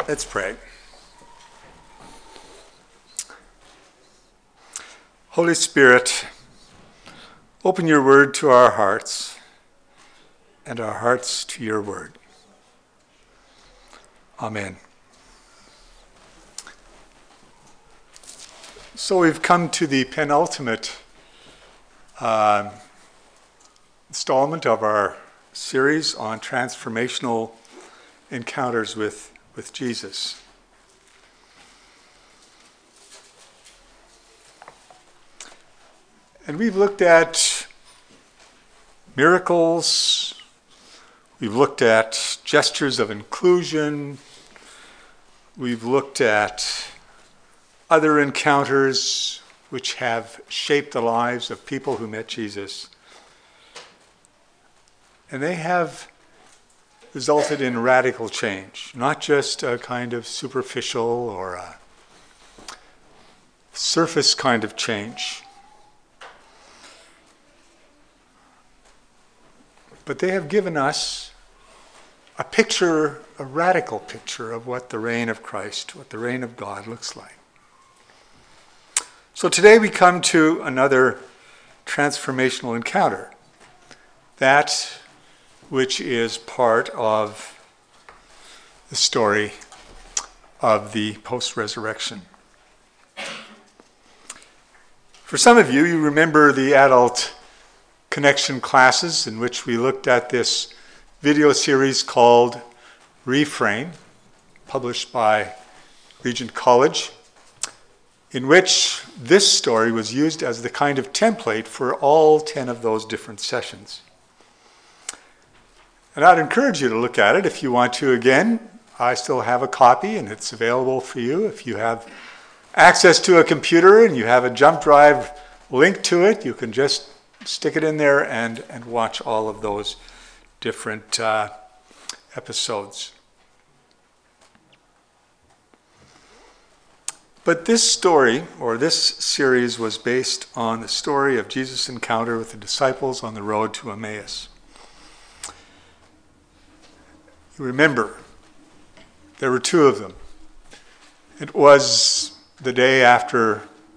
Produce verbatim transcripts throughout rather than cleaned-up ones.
Let's pray. Holy Spirit, open your word to our hearts and our hearts to your word. Amen. So we've come to the penultimate uh, installment of our series on transformational encounters with, with Jesus. And we've looked at miracles, we've looked at gestures of inclusion, we've looked at other encounters which have shaped the lives of people who met Jesus. And they have resulted in radical change, not just a kind of superficial or a surface kind of change. But they have given us a picture, a radical picture of what the reign of Christ, what the reign of God looks like. So today we come to another transformational encounter, that which is part of the story of the post-resurrection. For some of you, you remember the adult connection classes in which we looked at this video series called Reframe, published by Regent College, in which this story was used as the kind of template for all ten of those different sessions. And I'd encourage you to look at it if you want to. Again, I still have a copy and it's available for you. If you have access to a computer and you have a jump drive link to it, you can just stick it in there and, and watch all of those different uh, episodes. But this story, or this series, was based on the story of Jesus' encounter with the disciples on the road to Emmaus. You remember, there were two of them. It was the day after,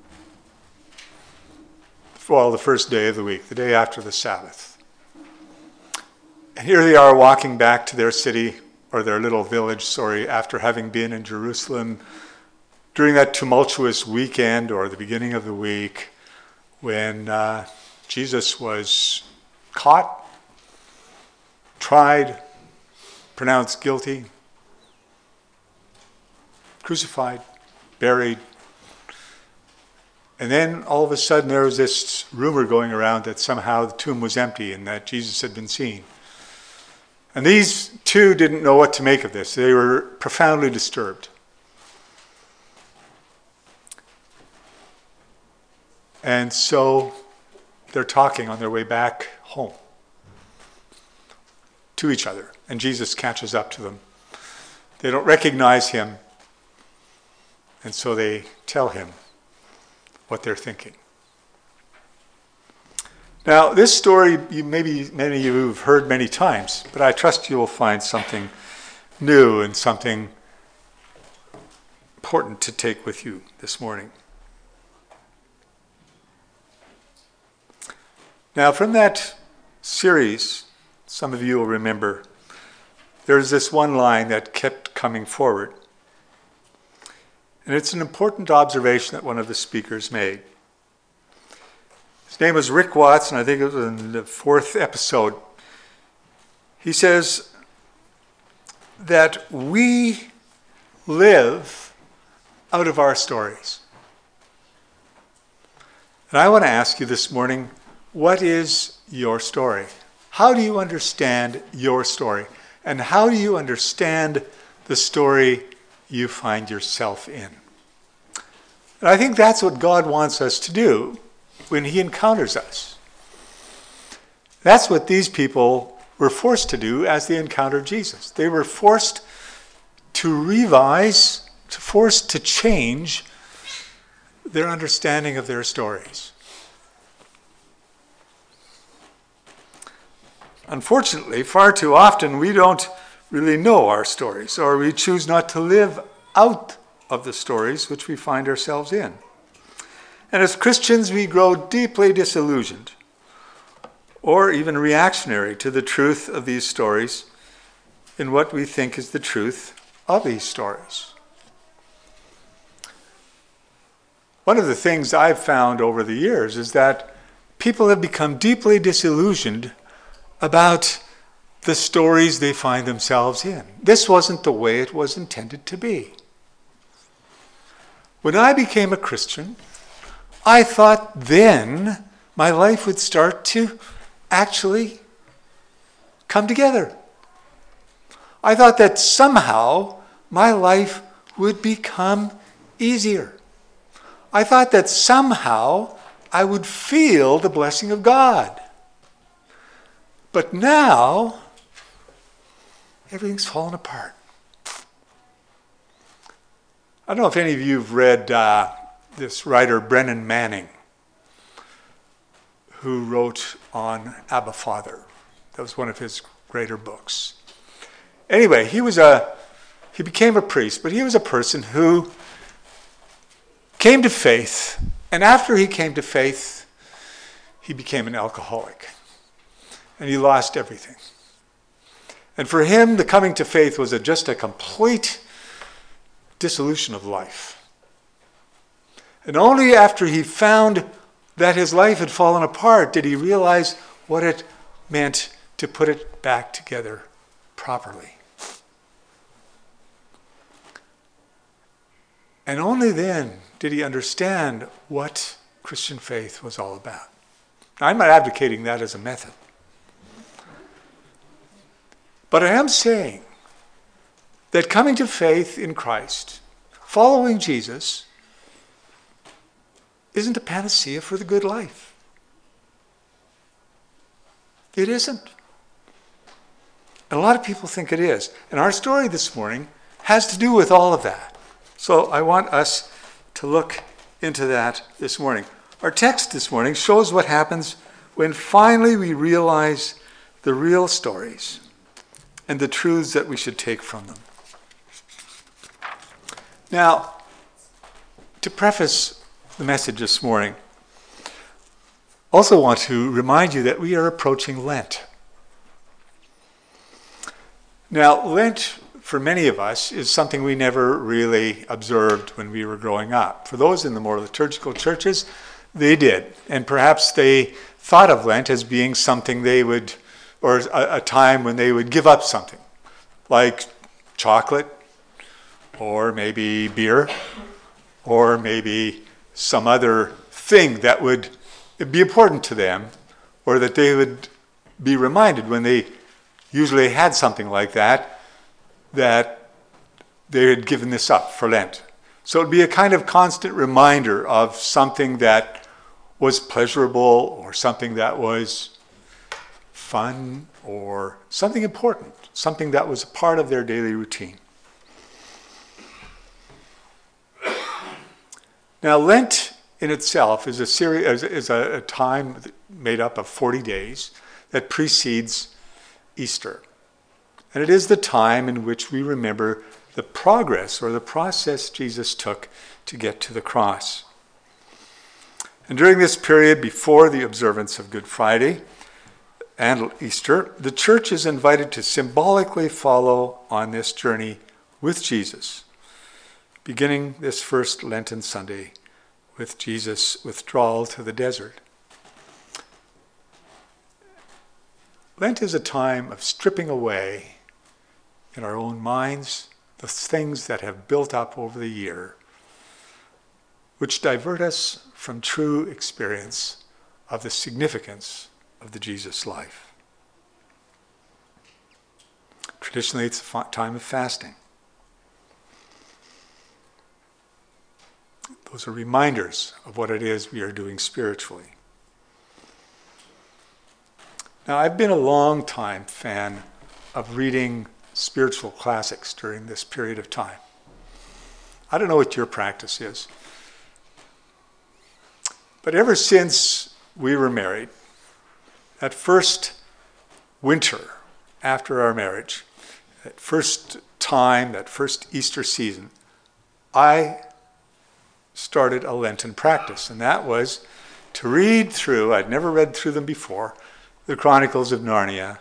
well, the first day of the week, the day after the Sabbath. And here they are walking back to their city, or their little village, sorry, after having been in Jerusalem during that tumultuous weekend, or the beginning of the week, when uh, Jesus was caught, tried, pronounced guilty, crucified, buried. And then all of a sudden there was this rumor going around that somehow the tomb was empty and that Jesus had been seen. And these two didn't know what to make of this. They were profoundly disturbed. And so they're talking on their way back home to each other. And Jesus catches up to them. They don't recognize him. And so they tell him what they're thinking. Now, this story, you, maybe many of you have heard many times, but I trust you will find something new and something important to take with you this morning. Now, from that series, some of you will remember, there's this one line that kept coming forward. And it's an important observation that one of the speakers made. His name was Rick Watts, and I think it was in the fourth episode. He says that we live out of our stories. And I want to ask you this morning, what is your story? How do you understand your story? And how do you understand the story you find yourself in? And I think that's what God wants us to do when he encounters us. That's what these people were forced to do as they encountered Jesus. They were forced to revise, to forced to change their understanding of their stories. Unfortunately, far too often we don't really know our stories, or we choose not to live out of the stories which we find ourselves in. And as Christians, we grow deeply disillusioned or even reactionary to the truth of these stories in what we think is the truth of these stories. One of the things I've found over the years is that people have become deeply disillusioned about the stories they find themselves in. This wasn't the way it was intended to be. When I became a Christian, I thought then my life would start to actually come together. I thought that somehow my life would become easier. I thought that somehow I would feel the blessing of God. But now, everything's fallen apart. I don't know if any of you have read uh, this writer, Brennan Manning, who wrote on Abba Father. That was one of his greater books. Anyway, he was a he became a priest, but he was a person who came to faith, and after he came to faith, he became an alcoholic. And he lost everything. And for him, the coming to faith was a, just a complete dissolution of life. And only after he found that his life had fallen apart did he realize what it meant to put it back together properly. And only then did he understand what Christian faith was all about. Now, I'm not advocating that as a method. But I am saying that coming to faith in Christ, following Jesus, isn't a panacea for the good life. It isn't. And a lot of people think it is. And our story this morning has to do with all of that. So I want us to look into that this morning. Our text this morning shows what happens when finally we realize the real stories and the truths that we should take from them. Now, to preface the message this morning, also want to remind you that we are approaching Lent. Now, Lent, for many of us, is something we never really observed when we were growing up. For those in the more liturgical churches, they did. And perhaps they thought of Lent as being something they would, or a, a time when they would give up something, like chocolate, or maybe beer, or maybe some other thing that would be important to them, or that they would be reminded when they usually had something like that, that they had given this up for Lent. So it would be a kind of constant reminder of something that was pleasurable, or something that was fun, or something important, something that was a part of their daily routine. Now, Lent in itself is a series, is a, a time made up of forty days that precedes Easter. And it is the time in which we remember the progress or the process Jesus took to get to the cross. And during this period before the observance of Good Friday and Easter, the church is invited to symbolically follow on this journey with Jesus, beginning this first Lenten Sunday with Jesus' withdrawal to the desert. Lent is a time of stripping away in our own minds the things that have built up over the year, which divert us from true experience of the significance of the Jesus life. Traditionally, it's a time of fasting. Those are reminders of what it is we are doing spiritually. Now, I've been a long time fan of reading spiritual classics during this period of time. I don't know what your practice is, but ever since we were married, that first winter after our marriage, that first time, that first Easter season, I started a Lenten practice, and that was to read through, I'd never read through them before, the Chronicles of Narnia,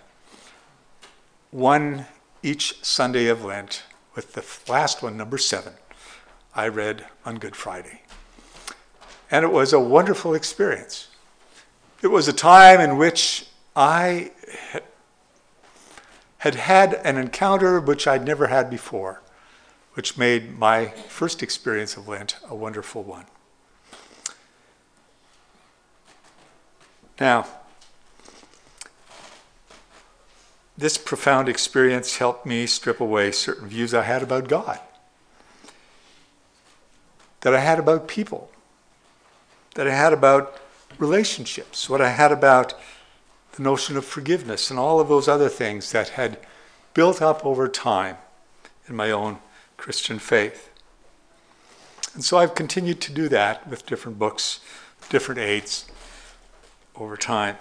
one each Sunday of Lent, with the last one, number seven, I read on Good Friday. And it was a wonderful experience. It was a time in which I had had an encounter which I'd never had before, which made my first experience of Lent a wonderful one. Now, this profound experience helped me strip away certain views I had about God, that I had about people, that I had about relationships, what I had about the notion of forgiveness and all of those other things that had built up over time in my own Christian faith. And so I've continued to do that with different books, different aids over time.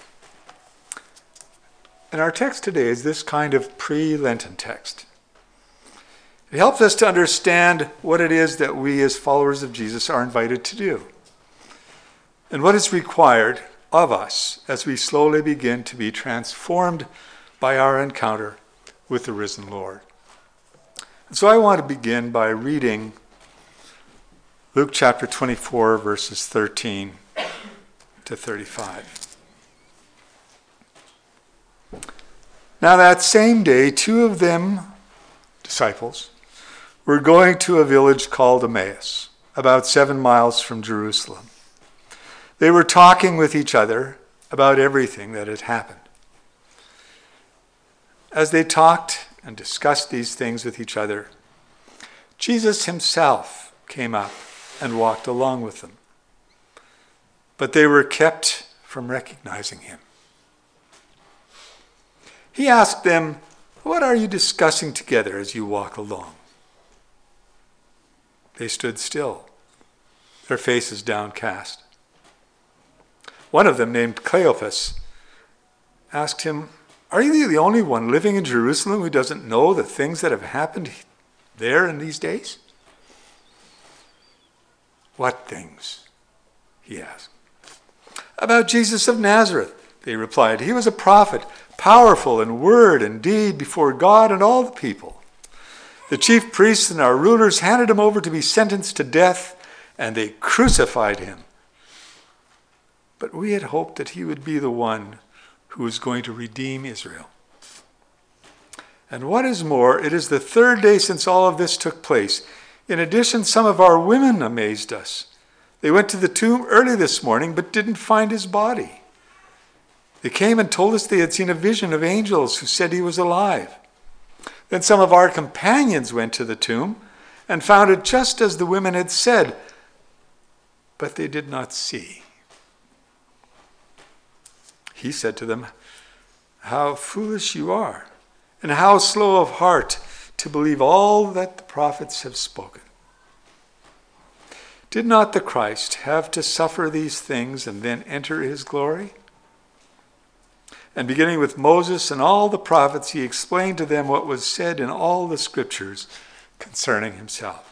And our text today is this kind of pre-Lenten text. It helps us to understand what it is that we as followers of Jesus are invited to do, and what is required of us as we slowly begin to be transformed by our encounter with the risen Lord. And so I want to begin by reading Luke chapter twenty-four, verses thirteen to thirty-five. Now that same day, two of them, disciples, were going to a village called Emmaus, about seven miles from Jerusalem. They were talking with each other about everything that had happened. As they talked and discussed these things with each other, Jesus himself came up and walked along with them. But they were kept from recognizing him. He asked them, "What are you discussing together as you walk along?" They stood still, their faces downcast. One of them, named Cleopas, asked him, "Are you the only one living in Jerusalem who doesn't know the things that have happened there in these days?" "What things?" he asked. "About Jesus of Nazareth," they replied. "He was a prophet, powerful in word and deed before God and all the people. The chief priests and our rulers handed him over to be sentenced to death, and they crucified him. But we had hoped that he would be the one who was going to redeem Israel. And what is more, it is the third day since all of this took place. In addition, some of our women amazed us. They went to the tomb early this morning, but didn't find his body. They came and told us they had seen a vision of angels who said he was alive. Then some of our companions went to the tomb and found it just as the women had said, but they did not see." He said to them, "How foolish you are, and how slow of heart to believe all that the prophets have spoken. Did not the Christ have to suffer these things and then enter his glory?" And beginning with Moses and all the prophets, he explained to them what was said in all the scriptures concerning himself.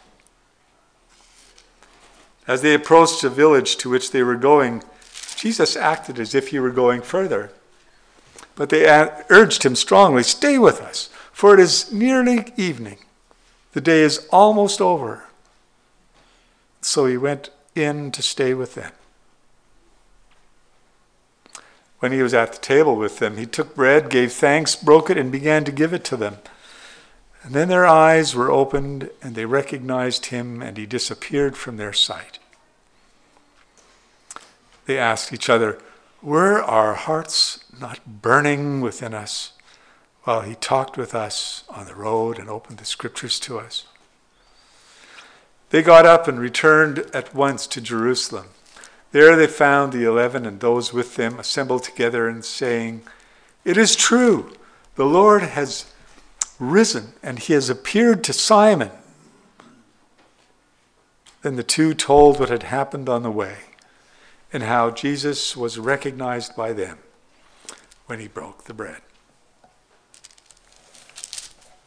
As they approached a village to which they were going, Jesus acted as if he were going further. But they urged him strongly, "Stay with us, for it is nearly evening. The day is almost over." So he went in to stay with them. When he was at the table with them, he took bread, gave thanks, broke it, and began to give it to them. And then their eyes were opened, and they recognized him, and he disappeared from their sight. They asked each other, "Were our hearts not burning within us while he talked with us on the road and opened the scriptures to us?" They got up and returned at once to Jerusalem. There they found the eleven and those with them assembled together and saying, "It is true, the Lord has risen and he has appeared to Simon." Then the two told what had happened on the way and how Jesus was recognized by them when he broke the bread.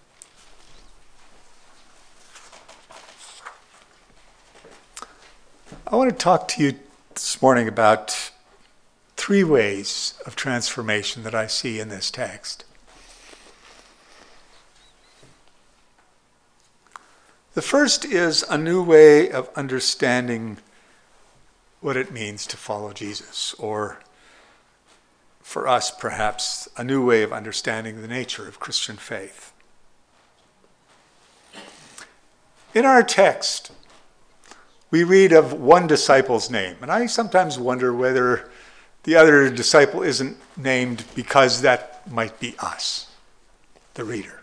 I want to talk to you this morning about three ways of transformation that I see in this text. The first is a new way of understanding what it means to follow Jesus, or for us perhaps a new way of understanding the nature of Christian faith. In our text, we read of one disciple's name, and I sometimes wonder whether the other disciple isn't named because that might be us, the reader.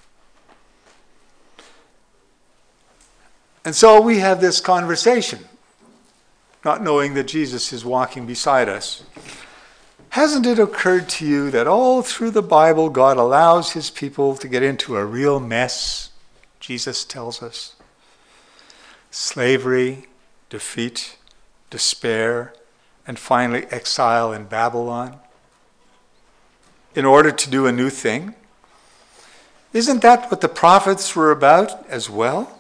And so we have this conversation, not knowing that Jesus is walking beside us. Hasn't it occurred to you that all through the Bible, God allows his people to get into a real mess, Jesus tells us? Slavery, defeat, despair, and finally exile in Babylon, in order to do a new thing? Isn't that what the prophets were about as well?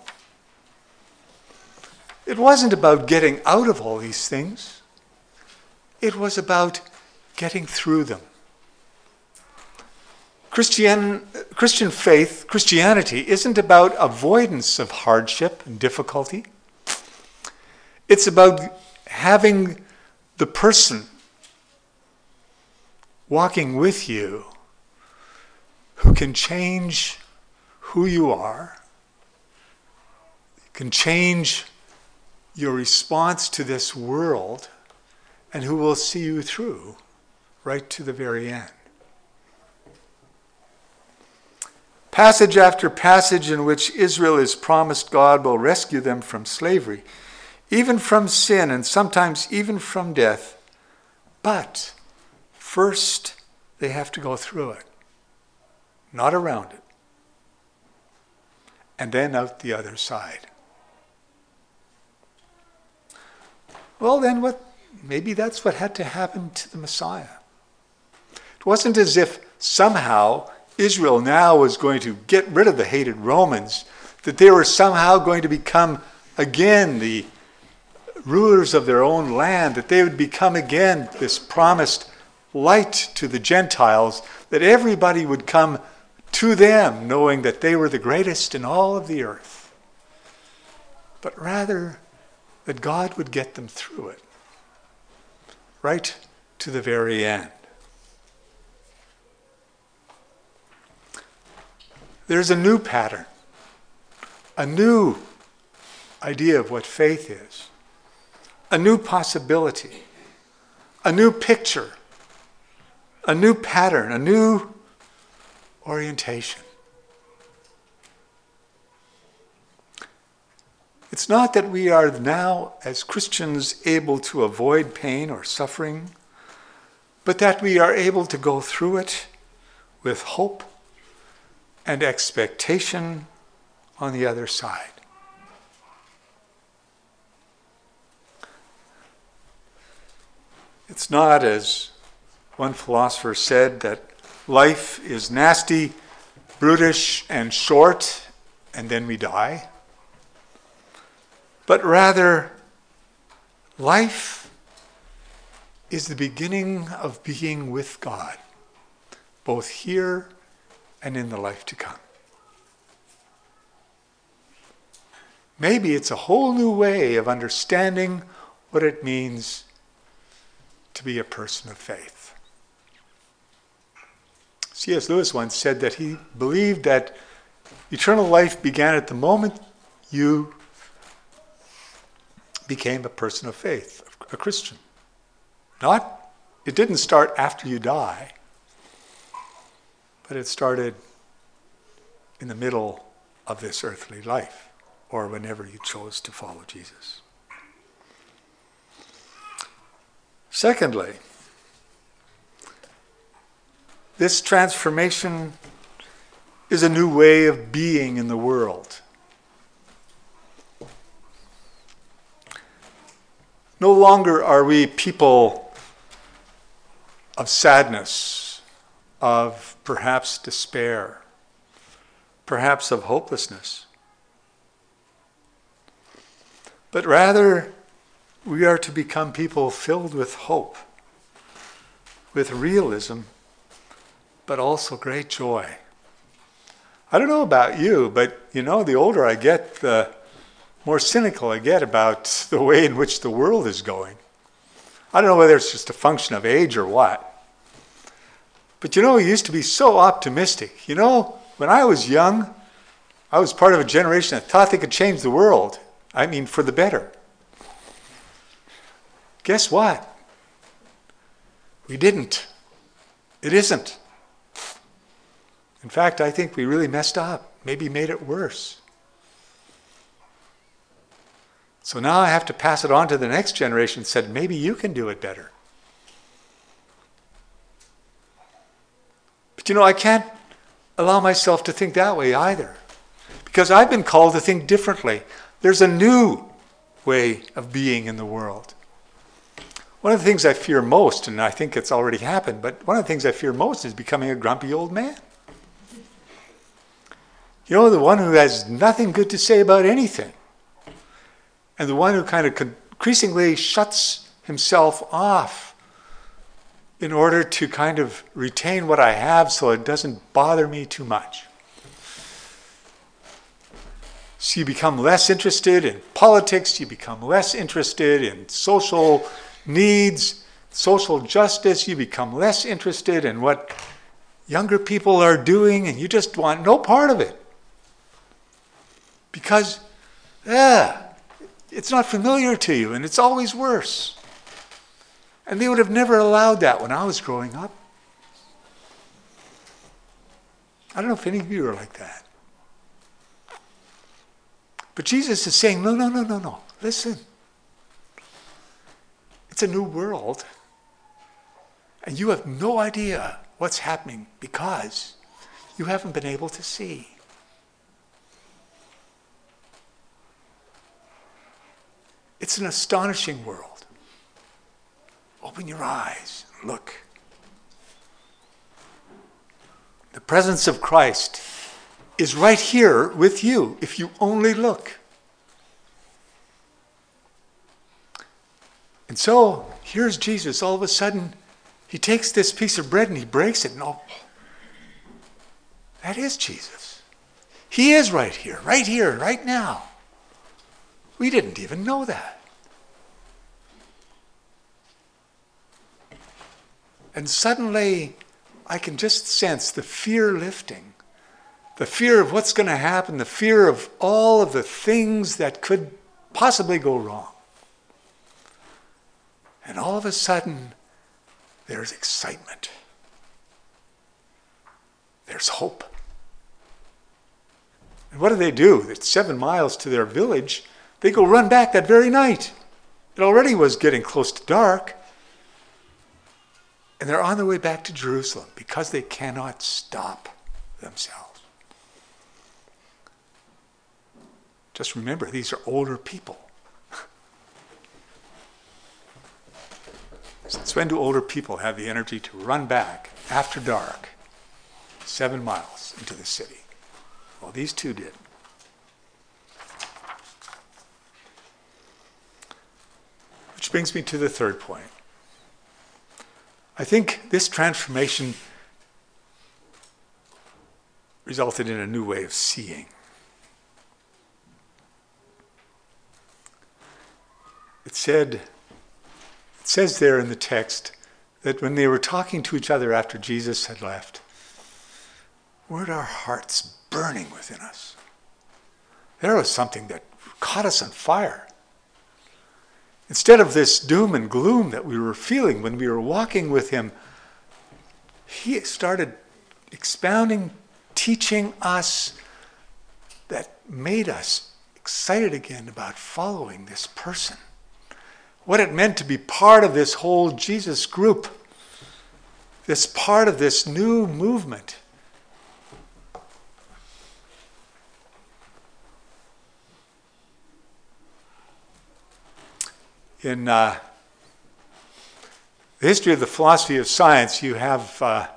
It wasn't about getting out of all these things. It was about getting through them. Christian, Christian faith, Christianity, isn't about avoidance of hardship and difficulty. It's about having the person walking with you who can change who you are, can change your response to this world, and who will see you through right to the very end. Passage after passage in which Israel is promised God will rescue them from slavery, even from sin, and sometimes even from death. But first, they have to go through it, not around it, and then out the other side. Well, then what? Maybe that's what had to happen to the Messiah. It wasn't as if somehow Israel now was going to get rid of the hated Romans, that they were somehow going to become again the rulers of their own land, that they would become again this promised light to the Gentiles, that everybody would come to them knowing that they were the greatest in all of the earth. But rather that God would get them through it, right to the very end. There's a new pattern, a new idea of what faith is, a new possibility, a new picture, a new pattern, a new orientation. It's not that we are now, as Christians, able to avoid pain or suffering, but that we are able to go through it with hope and expectation on the other side. It's not, as one philosopher said, that life is nasty, brutish, and short, and then we die. But rather, life is the beginning of being with God, both here and in the life to come. Maybe it's a whole new way of understanding what it means to be a person of faith. C S Lewis once said that he believed that eternal life began at the moment you became a person of faith, a Christian. Not, it didn't start after you die, but it started in the middle of this earthly life, or whenever you chose to follow Jesus. Secondly, this transformation is a new way of being in the world. No longer are we people of sadness, of perhaps despair, perhaps of hopelessness, but rather We are to become people filled with hope, with realism, but also great joy. I don't know about you, but you know, the older I get, the more cynical I get about the way in which the world is going. I don't know whether it's just a function of age or what. But you know, we used to be so optimistic. You know, when I was young, I was part of a generation that thought they could change the world. I mean, for the better. Guess what? We didn't. It isn't. In fact, I think we really messed up, maybe made it worse. So now I have to pass it on to the next generation and said, maybe you can do it better. But you know, I can't allow myself to think that way either, because I've been called to think differently. There's a new way of being in the world. One of the things I fear most, and I think it's already happened, but one of the things I fear most is becoming a grumpy old man. You know, the one who has nothing good to say about anything. And the one who kind of increasingly shuts himself off in order to kind of retain what I have so it doesn't bother me too much. So you become less interested in politics, you become less interested in social needs, social justice, you become less interested in what younger people are doing, and you just want no part of it. Because, yeah, it's not familiar to you, and it's always worse. And they would have never allowed that when I was growing up. I don't know if any of you are like that. But Jesus is saying, no, no, no, no, no. Listen. It's a new world. And you have no idea what's happening because you haven't been able to see. It's an astonishing world. Open your eyes and look. The presence of Christ is right here with you if you only look. And so, here's Jesus. All of a sudden, he takes this piece of bread and he breaks it. And oh, that is Jesus. He is right here, right here, right now. We didn't even know that. And suddenly, I can just sense the fear lifting. The fear of what's going to happen, the fear of all of the things that could possibly go wrong. And all of a sudden, there's excitement. There's hope. And what do they do? It's seven miles to their village. They go run back that very night. It already was getting close to dark. And they're on their way back to Jerusalem because they cannot stop themselves. Just remember, these are older people. Since when do older people have the energy to run back after dark seven miles into the city? Well, these two did. Which brings me to the third point. I think this transformation resulted in a new way of seeing. It said, it says there in the text that when they were talking to each other after Jesus had left, weren't our hearts burning within us? There was something that caught us on fire. Instead of this doom and gloom that we were feeling when we were walking with him, he started expounding, teaching us that made us excited again about following this person. What it meant to be part of this whole Jesus group, this part of this new movement. In uh, the history of the philosophy of science, you have uh,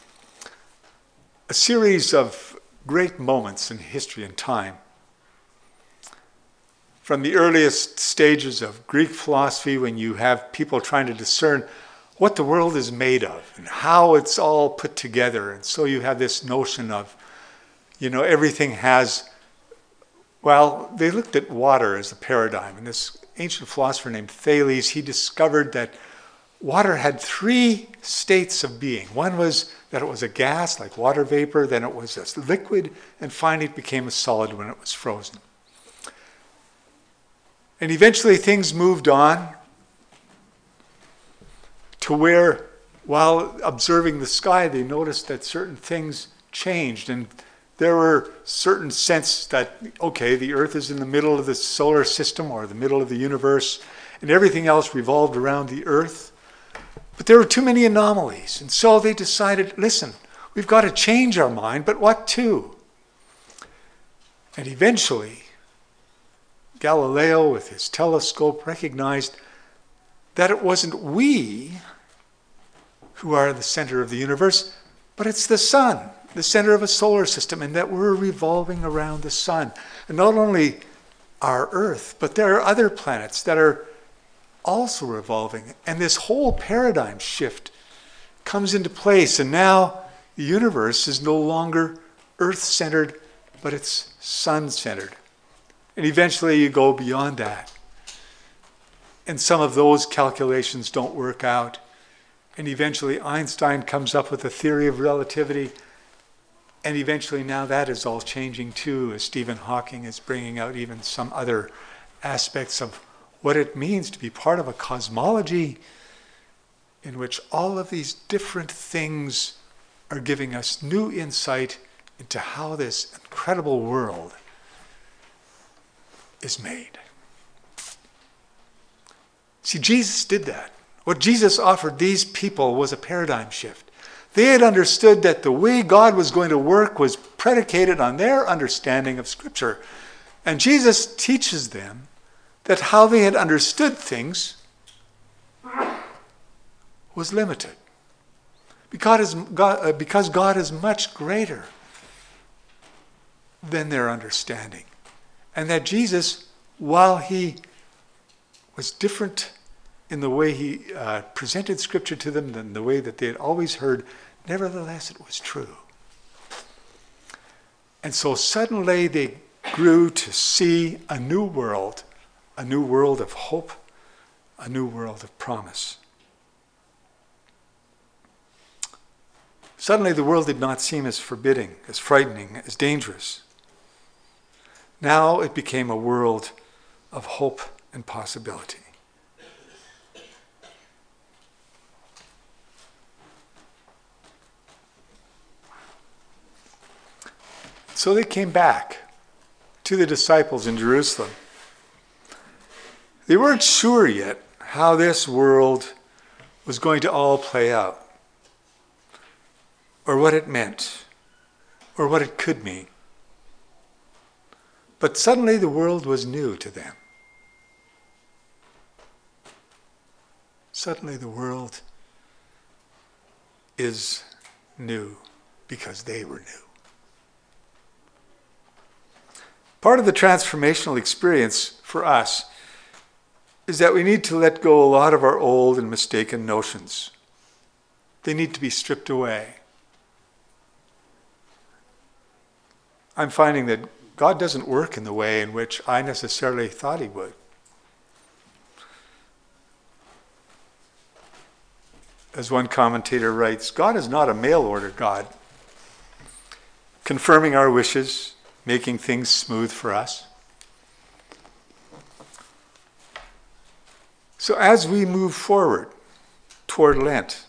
a series of great moments in history and time. From the earliest stages of Greek philosophy, when you have people trying to discern what the world is made of and how it's all put together. And so you have this notion of, you know, everything has, well, they looked at water as a paradigm. And this ancient philosopher named Thales, he discovered that water had three states of being. One was that it was a gas, like water vapor, then it was a liquid, and finally it became a solid when it was frozen. And eventually things moved on to where, while observing the sky, they noticed that certain things changed. And there were certain sense that, okay, the Earth is in the middle of the solar system or the middle of the universe, and everything else revolved around the Earth. But there were too many anomalies. And so they decided, listen, we've got to change our mind, but what to? And eventually, Galileo, with his telescope, recognized that it wasn't we who are the center of the universe, but it's the sun, the center of a solar system, and that we're revolving around the sun. And not only our Earth, but there are other planets that are also revolving. And this whole paradigm shift comes into place, and now the universe is no longer Earth-centered, but it's sun-centered. And eventually you go beyond that. And some of those calculations don't work out. And eventually Einstein comes up with a theory of relativity. And eventually now that is all changing too, as Stephen Hawking is bringing out even some other aspects of what it means to be part of a cosmology in which all of these different things are giving us new insight into how this incredible world is made. See, Jesus did that. What Jesus offered these people was a paradigm shift. They had understood that the way God was going to work was predicated on their understanding of Scripture. And Jesus teaches them that how they had understood things was limited. Because God, uh, because God is much greater than their understanding. And that Jesus, while he was different in the way he uh, presented Scripture to them than the way that they had always heard, nevertheless it was true. And so suddenly they grew to see a new world, a new world of hope, a new world of promise. Suddenly the world did not seem as forbidding, as frightening, as dangerous. Now it became a world of hope and possibility. So they came back to the disciples in Jerusalem. They weren't sure yet how this world was going to all play out, or what it meant, or what it could mean. But suddenly the world was new to them. Suddenly the world is new because they were new. Part of the transformational experience for us is that we need to let go a lot of our old and mistaken notions. They need to be stripped away. I'm finding that God doesn't work in the way in which I necessarily thought he would. As one commentator writes, God is not a mail-order God, confirming our wishes, making things smooth for us. So as we move forward toward Lent,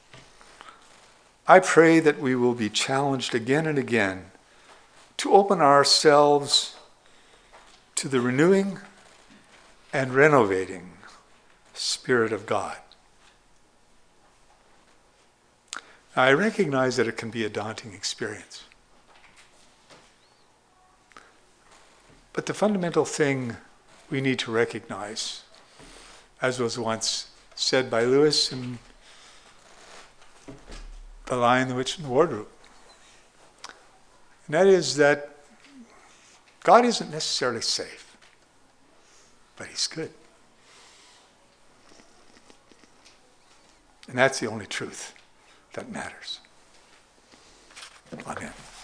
I pray that we will be challenged again and again to open ourselves to the renewing and renovating Spirit of God. Now, I recognize that it can be a daunting experience. But the fundamental thing we need to recognize, as was once said by Lewis in The Lion, the Witch, and the Wardrobe, and that is that God isn't necessarily safe. but he's good. And that's the only truth that matters. Amen.